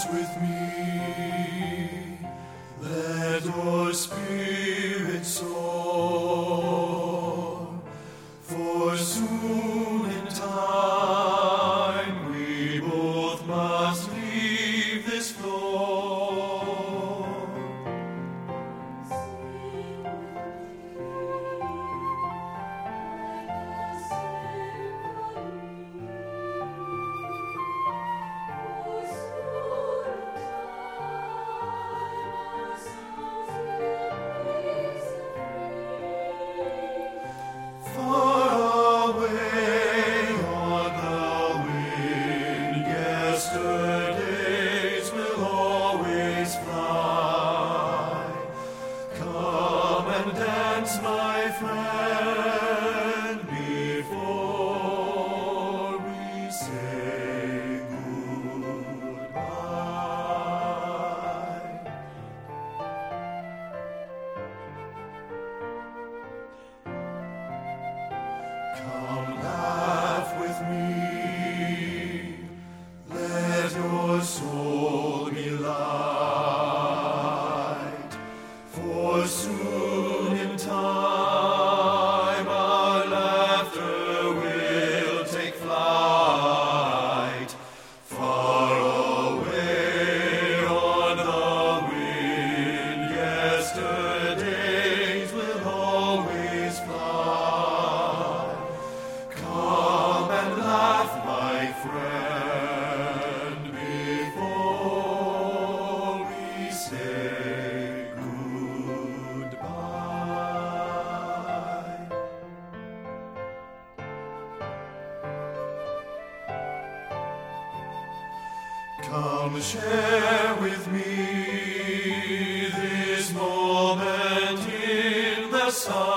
dance with me. Let your spirit soar, for soon in time we both must leave this floor. Yesterdays will always fly. Come and dance, my friend, before we say goodbye. Come laugh with me. Let your soul be light, for soon in time our laughter will take flight. Far away on the wind, yesterdays will always fly. Come and laugh, my friend, say goodbye. Come share with me this moment in the sun.